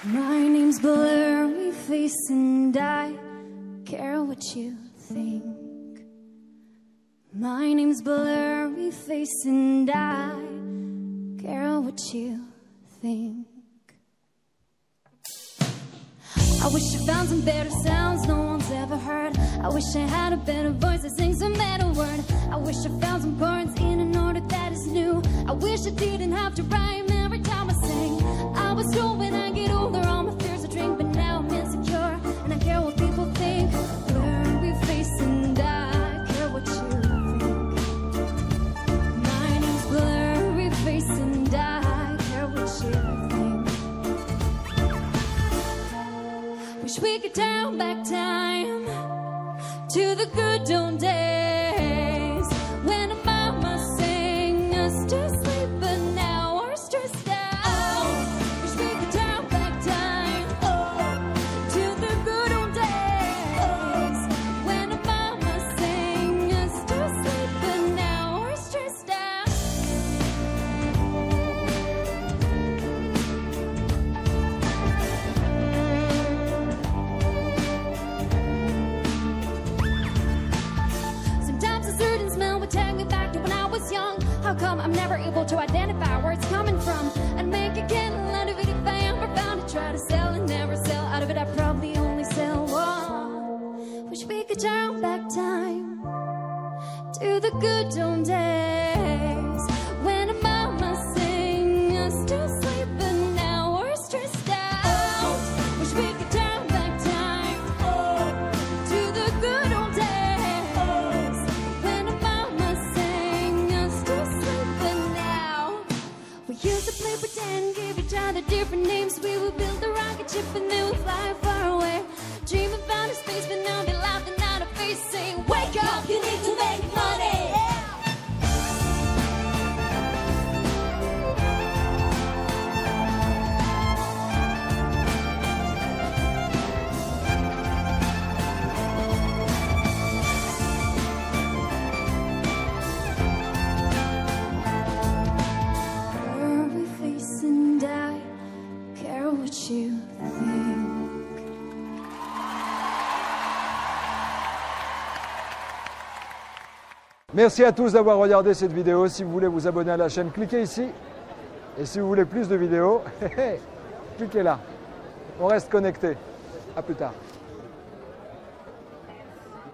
My name's Blurry Face and I care what you think. My name's Blurry Face and I care what you think. I wish I found some better sounds no one's ever heard. I wish I had a better voice to sing some better word. I wish I found some chords in an order that is new. I wish I didn't have to rhyme every time I sing. I was told when I get older all my fears are drink, but now I'm insecure and I care what people think. Blurry face and I care what you think. My name's Blurry Face and I care what you think. Wish we could turn back time to the good old days when a mama sang us to sleep, but now we're stressed out. Wish we could turn back time to the good old days when a mama sang us to sleep, but now we're stressed out. Sometimes a certain smell would take me back to when I was young. How come I'm never able to identify where it's coming from? I'd make a candle out of it if I ever found it. Try to sell and never sell out of it. I'd probably only sell one. Wish we could turn back time to the good old days when a mama sang us to sleep, but now we're stressed out. Wish we could turn back time to the good old days when a mama sang us to sleep, but now we used to play pretend, give each other different names. We would build a rocket ship and then we'd fly far away, dream about a space, but now they're laughing at our face, saying, wake up, you need to make money. Blurry face and I care what you think. Merci à tous d'avoir regardé cette vidéo. Si vous voulez vous abonner à la chaîne, cliquez ici. Et si vous voulez plus de vidéos, cliquez là. On reste connecté. À plus tard.